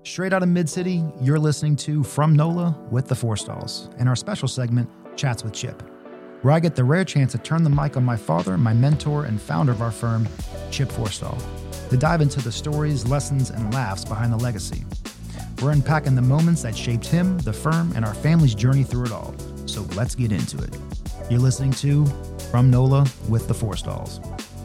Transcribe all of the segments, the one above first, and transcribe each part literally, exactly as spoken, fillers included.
Straight out of Mid-City, you're listening to From NOLA with the Forstalls, and our special segment, Chats with Chip, where I get the rare chance to turn the mic on my father, my mentor, and founder of our firm, Chip Forstall, to dive into the stories, lessons, and laughs behind the legacy. We're unpacking the moments that shaped him, the firm, and our family's journey through it all. So let's get into it. You're listening to From NOLA with the Forstalls.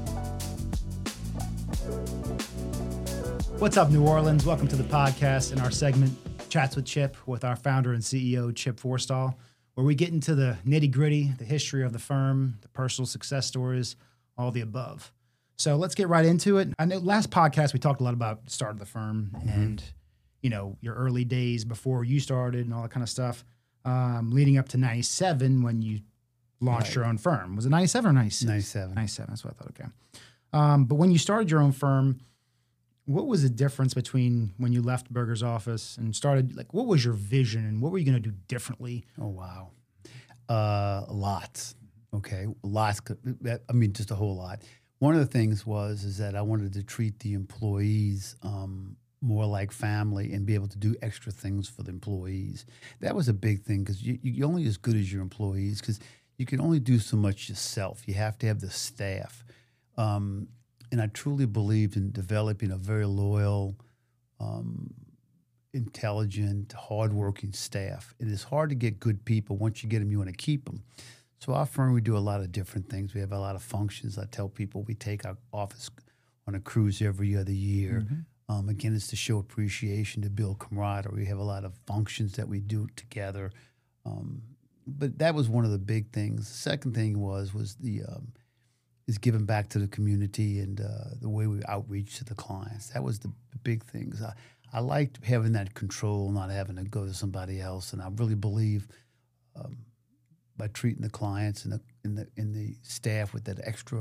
What's up, New Orleans? Welcome to the podcast and our segment, Chats with Chip, with our founder and C E O, Chip Forstall, where we get into the nitty-gritty, the history of the firm, the personal success stories, all the above. So let's get right into it. I know last podcast we talked a lot about the start of the firm mm-hmm. and, you know, your early days before you started and all that kind of stuff, um, leading up to ninety-seven when you launched right. your own firm. Was it ninety-seven or ninety-six? ninety-seven. ninety-seven, that's what I thought, okay. Um, but when you started your own firm, what was the difference between when you left Berger's office and started, like, what was your vision and what were you going to do differently? Oh, wow. Uh, lots. Okay. Lots. I mean, just a whole lot. One of the things was, is that I wanted to treat the employees um, more like family and be able to do extra things for the employees. That was a big thing because you, you're only as good as your employees because you can only do so much yourself. You have to have the staff. Um, And I truly believed in developing a very loyal, um, intelligent, hardworking staff. It is hard to get good people. Once you get them, you want to keep them. So our firm, we do a lot of different things. We have a lot of functions. I tell people we take our office on a cruise every other year. Mm-hmm. Um, again, it's to show appreciation, to build camaraderie. We have a lot of functions that we do together. Um, but that was one of the big things. The second thing was was the um, is giving back to the community and uh, the way we outreach to the clients. That was the big things. I, I liked having that control, not having to go to somebody else. And I really believe um, by treating the clients and the, and the, and the staff with that extra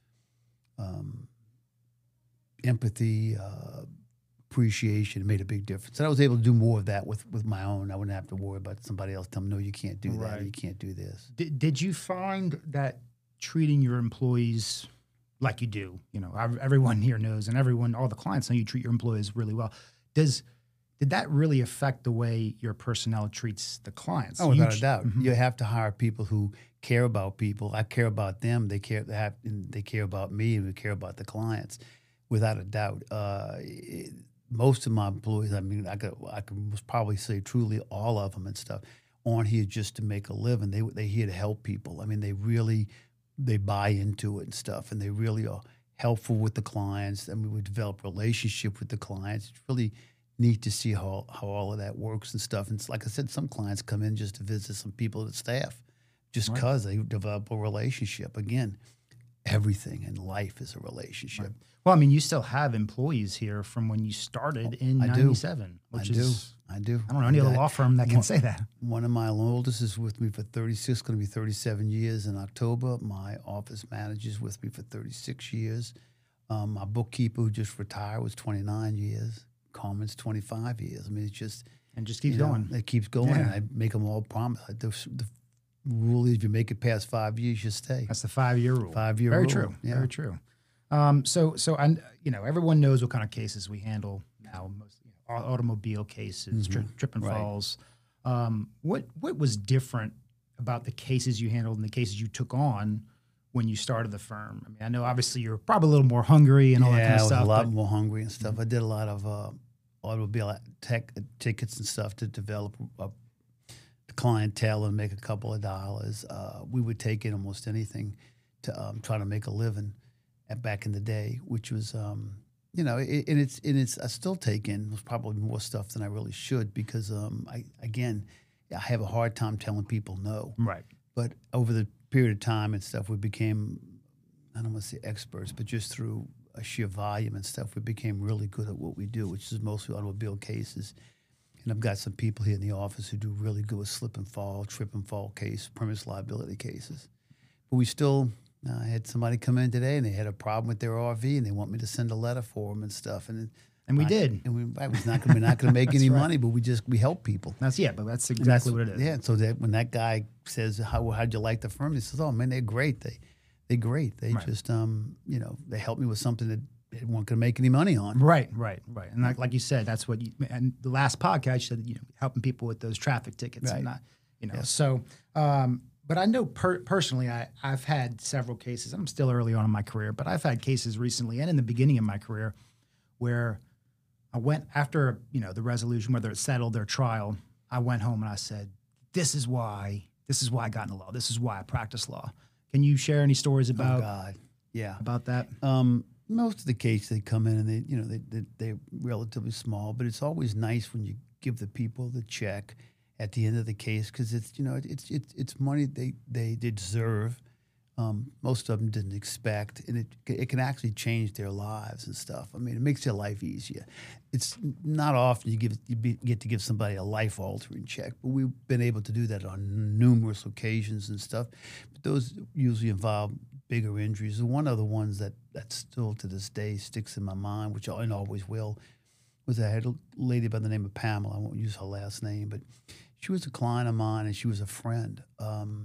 um, empathy, uh, appreciation, it made a big difference. And I was able to do more of that with, with my own. I wouldn't have to worry about somebody else telling me, no, you can't do right. that, or you can't do this. Did, did you find that treating your employees like you do, you know, everyone here knows, and everyone, all the clients know you treat your employees really well. Does did that really affect the way your personnel treats the clients? Oh, without you, a doubt. Mm-hmm. You have to hire people who care about people. I care about them. They care. They, have, they care about me, and we care about the clients. Without a doubt, uh, it, most of my employees, I mean, I could I could probably say truly all of them and stuff, aren't here just to make a living. They they here to help people. I mean, they really. They buy into it and stuff, and they really are helpful with the clients. I mean, we develop a relationship with the clients. It's really neat to see how, how all of that works and stuff. And it's, like I said, some clients come in just to visit some people at staff just because right. they develop a relationship. Again, everything in life is a relationship. Right. Well, I mean, you still have employees here from when you started in I ninety-seven. Do. Which I is, do. I do. I don't know any other law firm that can one, say that. One of my oldest is with me for thirty-six, going to be thirty-seven years in October. My office manager is with me for thirty-six years. Um, my bookkeeper who just retired was twenty-nine years. Carmen's twenty-five years. I mean, it's just... And just keeps you know, going. It keeps going. Yeah. And I make them all promise. The, the rule is if you make it past five years, you stay. That's the five-year rule. Five-year Very rule. true. Yeah. Very true. Um, so, so I, you know, everyone knows what kind of cases we handle now. Most you know, automobile cases, Mm-hmm. tri- trip and Right. falls. Um, what what was different about the cases you handled and the cases you took on when you started the firm? I mean, I know obviously you're probably a little more hungry and all yeah, that kind of I was stuff. a lot but- more hungry and stuff. I did a lot of uh, automobile tech tickets and stuff to develop a clientele and make a couple of dollars. Uh, we would take in almost anything to um, try to make a living at back in the day, which was, um, you know, it, and it's and it's I still take in was probably more stuff than I really should because, um, I again, I have a hard time telling people no. Right. But over the period of time and stuff, we became, I don't want to say experts, but just through a sheer volume and stuff, we became really good at what we do, which is mostly automobile cases. And I've got some people here in the office who do really good with slip and fall, trip and fall case, premise liability cases. But we still, uh, I had somebody come in today and they had a problem with their R V and they want me to send a letter for them and stuff. And And we I, did. And we, I was not gonna, we're not going to make any right. money, but we just, we help people. That's, yeah, but that's exactly That's, what it is. Yeah, so that when that guy says, how, how'd you like the firm? He says, oh, man, they're great. They, they're great. They Right. just, um, you know, they helped me with something that they weren't going to make any money on. Right, right, right. And like, like you said, that's what you, and the last podcast you said, you know, helping people with those traffic tickets Right. and not, you know, Yes. so, um, but I know per- personally, I, I've had several cases. I'm still early on in my career, but I've had cases recently and in the beginning of my career where I went after, you know, the resolution, whether it's settled or trial, I went home and I said, this is why, this is why I got into law. This is why I practice law. Can you share any stories Oh about, God, yeah. about that? Um, most of the cases they come in and they, you know, they, they they're relatively small, but it's always nice when you give the people the check at the end of the case because it's, you know, it's it's it's money they they deserve. Um, most of them didn't expect, and it it can actually change their lives and stuff. I mean, it makes their life easier. It's not often you give you be, get to give somebody a life altering check, but we've been able to do that on numerous occasions and stuff. But those usually involve bigger injuries. And one of the ones that that still to this day sticks in my mind, which I and always will, was I had a lady by the name of Pamela. I won't use her last name, but she was a client of mine and she was a friend. Um,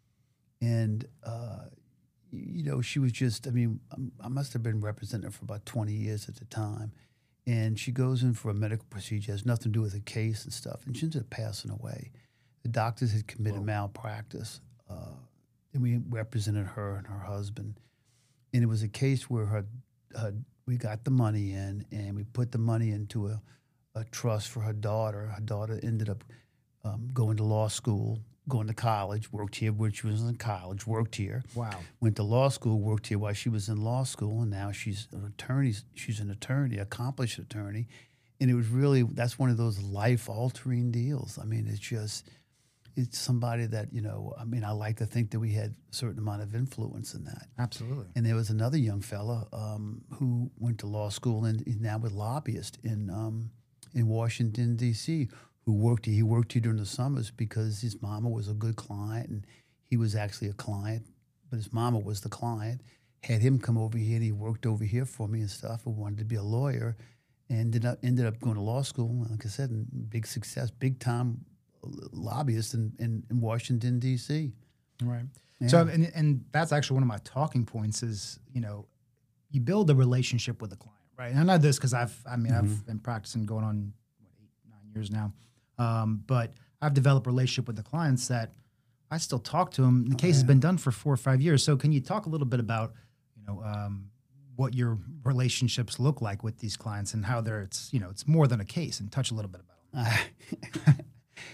And, uh, you know, she was just, I mean, I must have been representing her for about twenty years at the time. And she goes in for a medical procedure, has nothing to do with the case and stuff. And she ended up passing away. The doctors had committed Whoa. malpractice. Uh, and we represented her and her husband. And it was a case where her, her we got the money in and we put the money into a, a trust for her daughter. Her daughter ended up um, going to law school, going to college, worked here when she was in college, worked here. Wow. Went to law school, worked here while she was in law school, and now she's an attorney. She's an attorney, accomplished attorney. And it was really, that's one of those life-altering deals. I mean, it's just, it's somebody that, you know, I mean, I like to think that we had a certain amount of influence in that. Absolutely. And there was another young fella um, who went to law school and is now with lobbyists in um, in Washington, D C, who worked here. He worked here during the summers because his mama was a good client and he was actually a client, but his mama was the client. Had him come over here and he worked over here for me and stuff and wanted to be a lawyer and ended up, ended up going to law school, like I said, and big success, big time lobbyist in, in, in Washington, D C. Right. Yeah. So, and, and that's actually one of my talking points is, you know, you build a relationship with the client, right? And I know this because I've, I mean, mm-hmm. I've been practicing going on what, eight, nine years now. Um, but I've developed a relationship with the clients that I still talk to them. The case oh, yeah. has been done for four or five years. So can you talk a little bit about, you know, um, what your relationships look like with these clients and how they're, it's, you know, it's more than a case, and touch a little bit about them. Uh,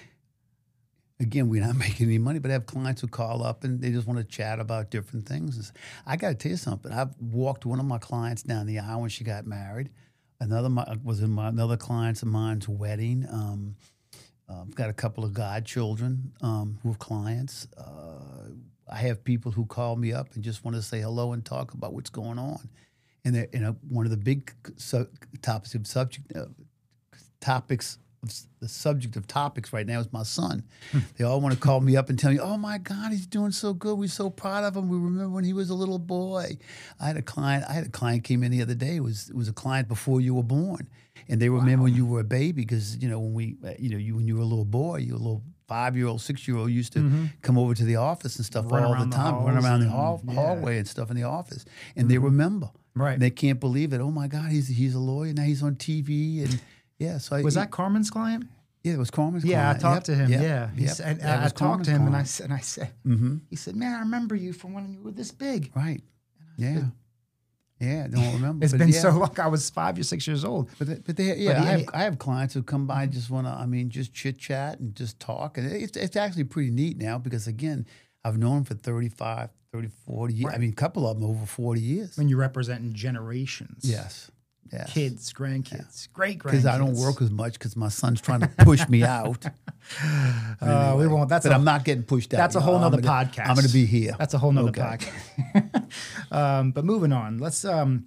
again, we're not making any money, but I have clients who call up and they just want to chat about different things. I got to tell you something. I've walked one of my clients down the aisle when she got married. Another my, was in my, another client's of mine's wedding. Um, uh, I've got a couple of godchildren um, who are clients. Uh, I have people who call me up and just want to say hello and talk about what's going on. And they're, you know, one of the big su- topics of subject uh, topics. The subject of topics right now is my son. They all want to call me up and tell me, oh, my God, he's doing so good. We're so proud of him. We remember when he was a little boy. I had a client I had a client came in the other day. It was, it was a client before you were born. And they remember wow. when you were a baby because, you know, when we, you know, you when you were a little boy, you were a little five-year-old, six-year-old used to mm-hmm. come over to the office and stuff run all the time, the run around the hall, yeah. hallway and stuff in the office. And mm-hmm. they remember. Right. And they can't believe it. Oh, my God, he's he's a lawyer. Now he's on T V and – Yeah, so was I, that Carmen's client? Yeah, it was Carmen's yeah, client. I talked yep, to him. Yep, yeah, he yep. said, and I, I talked to him, client. and I said, and I said, mm-hmm. he said, "Man, I remember you from when you were this big." Right. Yeah. Said, yeah. I don't remember. It's but been yeah. so long. I was five or six years old. But they, but they, yeah, but he, I have I have clients who come by and just want to, I mean, just chit chat and just talk, and it's it's actually pretty neat now because again, I've known them for thirty-five, thirty, forty years. Right. I mean, a couple of them over forty years. When you're representing generations. Yes. Yes. Kids, grandkids, yeah. great grandkids. Because I don't work as much because my son's trying to push me out. Uh, anyway, we won't. That's but i I'm not getting pushed out. That's a whole no, nother gonna, podcast. I'm going to be here. That's a whole nother okay. podcast. um, but moving on, let's. Um,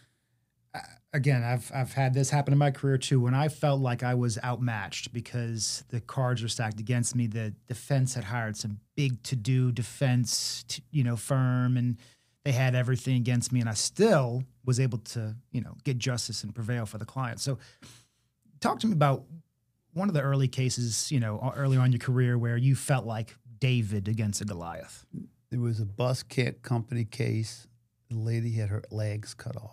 again, I've I've had this happen in my career too. When I felt like I was outmatched because the cards were stacked against me, the defense had hired some big to-do defense, t- you know, firm, and they had everything against me, and I still was able to, you know, get justice and prevail for the client. So talk to me about one of the early cases, you know, early on in your career where you felt like David against a Goliath. There was a bus kit company case. The lady had her legs cut off.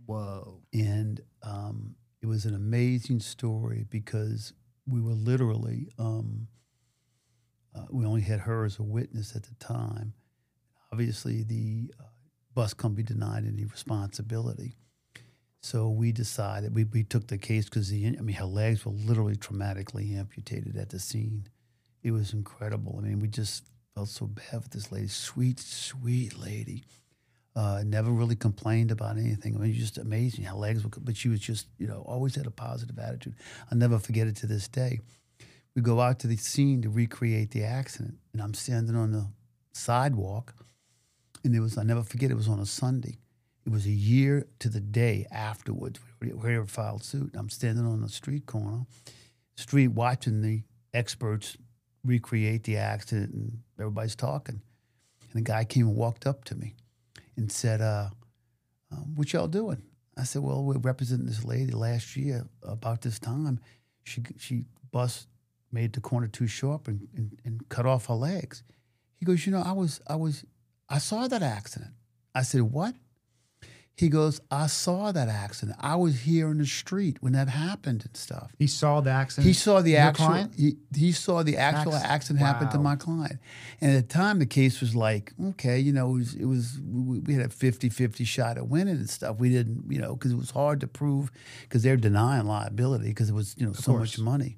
Whoa. And um, it was an amazing story because we were literally, um, uh, we only had her as a witness at the time. Obviously, the uh, bus company denied any responsibility. So we decided, we, we took the case because, the I mean, her legs were literally traumatically amputated at the scene. It was incredible. I mean, we just felt so bad for this lady. Sweet, sweet lady. Uh, never really complained about anything. I mean, just amazing. Her legs were, but she was just, you know, always had a positive attitude. I'll never forget it to this day. We go out to the scene to recreate the accident, and I'm standing on the sidewalk, and it was, I'll never forget, it was on a Sunday. It was a year to the day afterwards. We already filed suit. I'm standing on the street corner, street watching the experts recreate the accident, and everybody's talking. And a guy came and walked up to me and said, uh, um, what y'all doing? I said, well, we're representing this lady last year about this time. She she bus made the corner too sharp and, and, and cut off her legs. He goes, you know, I was, I was, I saw that accident. I said, what? He goes, I saw that accident. I was here in the street when that happened and stuff. He saw the accident? He saw the Your actual client? He, he saw the actual Acc- accident happen to wow. my client. And at the time, the case was like, okay, you know, it was, it was we, we had a fifty-fifty shot at winning and stuff. We didn't, you know, because it was hard to prove because they're denying liability because it was, you know, Of so course. much money.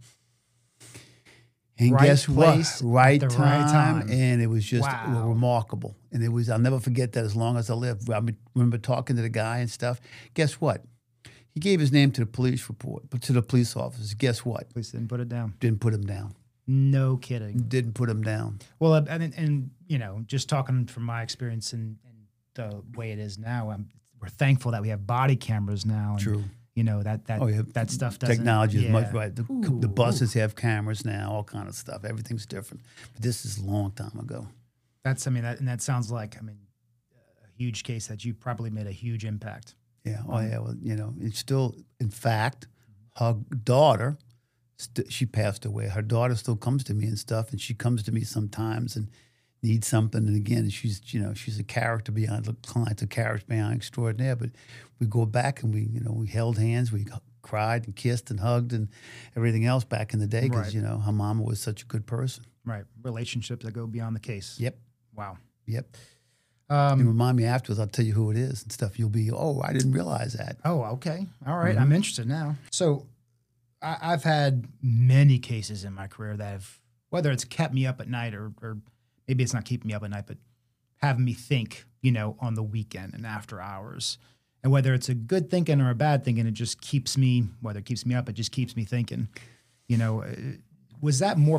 And Right guess place what? Right at the time, right time. and it was just Wow. remarkable. And it was, I'll never forget that as long as I live. I remember talking to the guy and stuff. Guess what? He gave his name to the police report, but to the police officers. Guess what? Police didn't put it down. Didn't put him down. No kidding. Didn't put him down. Well, uh, and, and you know, just talking from my experience and, and the way it is now, I'm, we're thankful that we have body cameras now. And, True. You know, that that Oh, yeah. that stuff doesn't. Technology yeah. is much right. The, Ooh, the buses have cameras now, all kind of stuff. Everything's different. But this is a long time ago. That's, I mean, that, and that sounds like, I mean, a huge case that you probably made a huge impact. Yeah. Oh, yeah. Well, you know, it's still, in fact, her daughter, st- she passed away. Her daughter still comes to me and stuff, and she comes to me sometimes and needs something. And again, she's, you know, she's a character beyond, the client's a character beyond extraordinaire. But we go back and we, you know, we held hands, we cried and kissed and hugged and everything else back in the day because, Right. you know, her mama was such a good person. Right. Relationships that go beyond the case. Yep. Wow. Yep. Um, And remind me afterwards, I'll tell you who it is and stuff. You'll be, oh, I didn't realize that. Oh, okay. All right. Mhm. I'm interested now. So I, I've had many cases in my career that have, whether it's kept me up at night or, or maybe it's not keeping me up at night, but having me think, you know, on the weekend and after hours. And whether it's a good thinking or a bad thinking, it just keeps me, whether it keeps me up, it just keeps me thinking. You know, uh, was that more,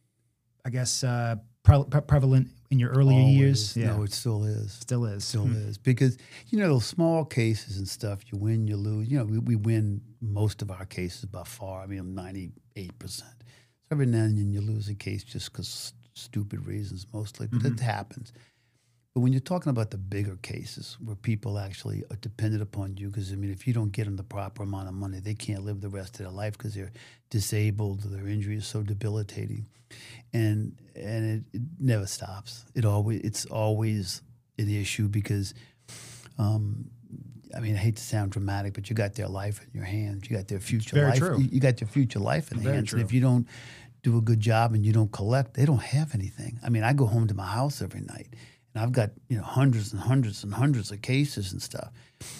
I guess, uh, pre- pre- prevalent in your earlier Always. years? No, it still is. Still is. Still Hmm. is. Because, you know, those small cases and stuff, you win, you lose. You know, we, we win most of our cases by far. I mean, ninety-eight percent. So every now and then you lose a case just because stupid reasons mostly, but Mm-hmm. it happens. But when you're talking about the bigger cases where people actually are dependent upon you, because, I mean, if you don't get them the proper amount of money, they can't live the rest of their life because they're disabled, their injury is so debilitating. And and it, it never stops. It always It's always an issue because, um, I mean, I hate to sound dramatic, but you got their life in your hands. You got their future very life. true. You, you got their future life in Very hands. true. And if you don't do a good job and you don't collect, they don't have anything. I mean, I go home to my house every night. And I've got, you know, hundreds and hundreds and hundreds of cases and stuff.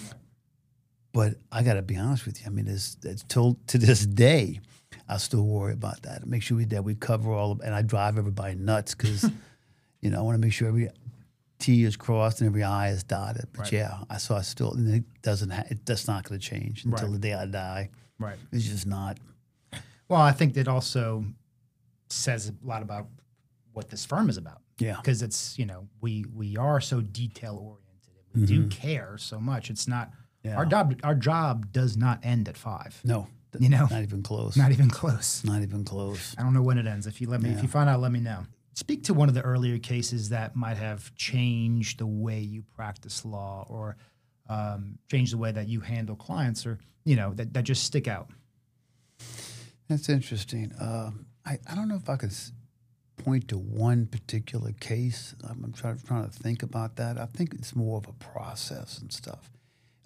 But I got to be honest with you. I mean, it's, it's till to this day, I still worry about that. Make sure we, that we cover all of, and I drive everybody nuts because, you know, I want to make sure every T is crossed and every I is dotted. But Right. yeah, I saw it still, and it doesn't. Ha- it, that's not going to change until Right. the day I die. Right. It's just not. Well, I think that also says a lot about what this firm is about. Yeah. Because it's, you know, we we are so detail oriented. We do Mhm. care so much. It's not Yeah. our job. Our job does not end at five. No. You know, Not even close. not even close. Not even close. I don't know when it ends. If you let me, if Yeah. you find out, let me know. Speak to one of the earlier cases that might have changed the way you practice law, or um, changed the way that you handle clients, or you know that, that just stick out. That's interesting. Um, I, I don't know if I could s- point to one particular case. I'm, I'm trying, trying to think about that. I think it's more of a process and stuff.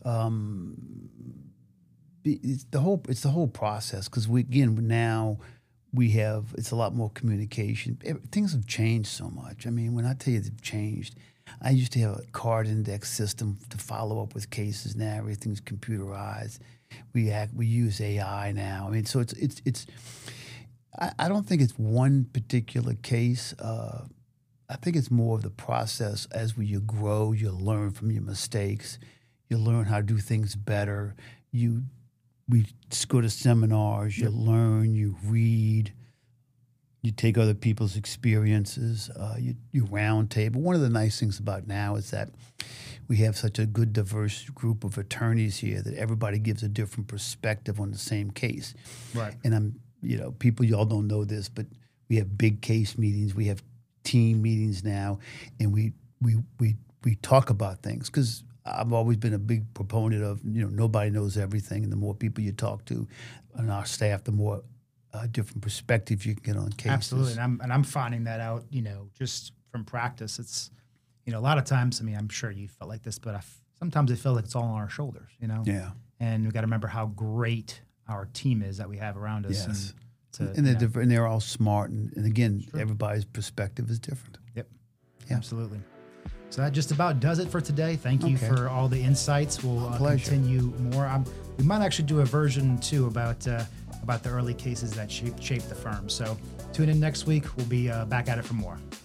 um, it's the whole it's the whole process because we again now we have it's a lot more communication. Things have changed so much. I mean, when I tell you they've changed, I used to have a card index system to follow up with cases. Now everything's computerized. We act we use A I now. I mean, so it's it's it's. I, I don't think it's one particular case. Uh, I think it's more of the process. As we, you grow, you learn from your mistakes. You learn how to do things better. You, we go to seminars. You learn. You read. You take other people's experiences. Uh, you, you round table. One of the nice things about now is that we have such a good, diverse group of attorneys here that everybody gives a different perspective on the same case. Right. And I'm, you know, people, y'all don't know this, but we have big case meetings. We have team meetings now, and we we we we talk about things because I've always been a big proponent of, you know, nobody knows everything, and the more people you talk to on our staff, the more uh, different perspectives you can get on cases. Absolutely, and I'm and I'm finding that out, you know, just from practice. It's, you know, a lot of times. I mean, I'm sure you felt like this, but I f- sometimes I feel like it's all on our shoulders, you know. Yeah. And we got to remember how great our team is that we have around us. Yes. And, to, and, they're know, diff- and they're all smart, and, and again, Sure. everybody's perspective is different. Yep. Yeah. Absolutely. So that just about does it for today. Thank you Okay. for all the insights. We'll uh, Pleasure. continue more. Um, we might actually do a version two about uh, about the early cases that shaped, shaped the firm. So tune in next week. We'll be uh, back at it for more.